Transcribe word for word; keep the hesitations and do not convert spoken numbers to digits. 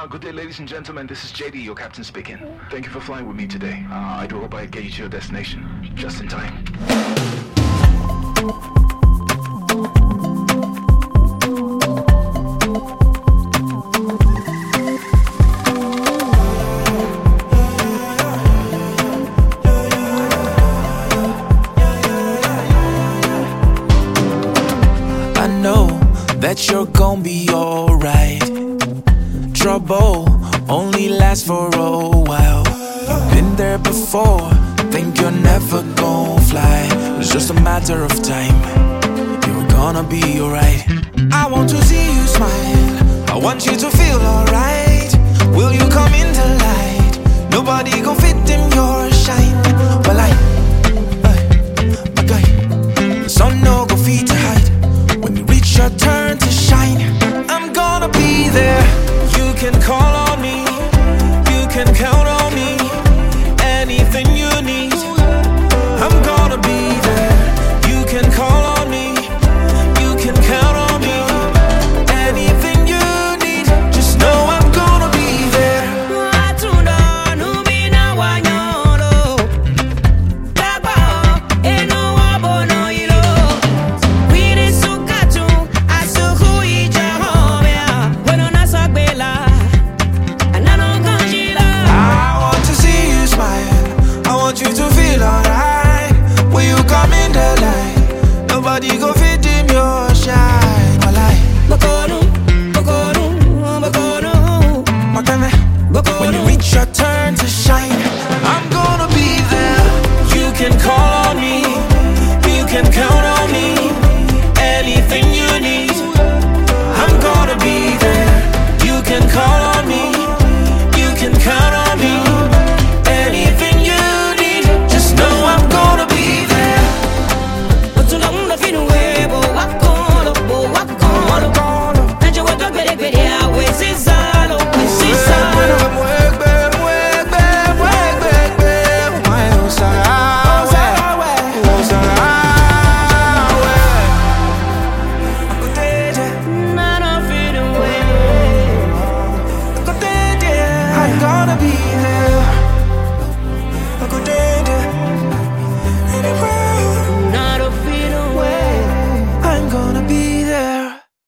Uh, good day, ladies and gentlemen. This is J D, your captain speaking. Thank you for flying with me today. Uh, I do hope I get you to your destination just in time. I know that you're gonna be alright. Trouble only lasts for a while. You've been there before, think you're never gonna fly. It's just a matter of time, you're gonna be alright. I want to see you smile, I want you to feel alright. Will you come into light? Nobody gon' fit in your shine. Well I, I, my guy, the sun no go feet to hide. When you reach your turn to shine, I'm gonna be there. You can call